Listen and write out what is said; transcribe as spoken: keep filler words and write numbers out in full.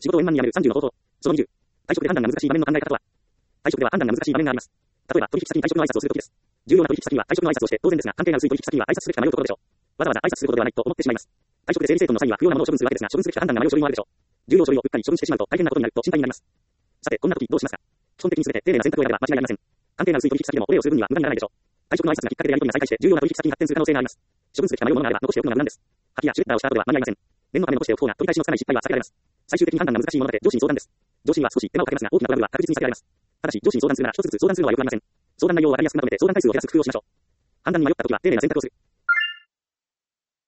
仕事を円満にやめるさんじゅうの方法。そのにじゅう。退職で判断が難しい場面の考え方とは。退職では判断が難しい場面があります。例えば、取引先に退職の挨拶をするときです。重要な取引先には退職の挨拶をして当然ですが、関係が薄い取引先には挨拶すべきか迷うところでしょう。わざわざ挨拶することではないと思ってしまいます。退職で整理整頓の際には不要なものを処分するわけですが、処分すべきか判断が迷う書類もあるでしょう。重要書類をうっかり処分してしまうと大変なことになると心配になります。さて、こんな時どうしますか。基本的に全て丁寧な選択を選べば間違いありません。関係が薄い取引先でもこれをする分には無駄にならないでしょう。退職の挨拶がきっかけでやり取りが再開して重要な取引先に発展する可能性があります。処分すべきか迷うものがあれば残しておくのが無難です。破棄やシュレッダーをした後では間に合いません。念のため残しておく方が取り返しのつかない失敗は避けられます。最終的に判断が難しいもので上司に相談です。上司には少し手間をかけますが大きなトラブルは確実に避けられます。ただし上司に相談するなら一つずつ相談するのはよくありません。相談内容をわかりやすくまとめて相談回数を減らす工夫をしましょう。判断に迷った時は丁寧な選択をする。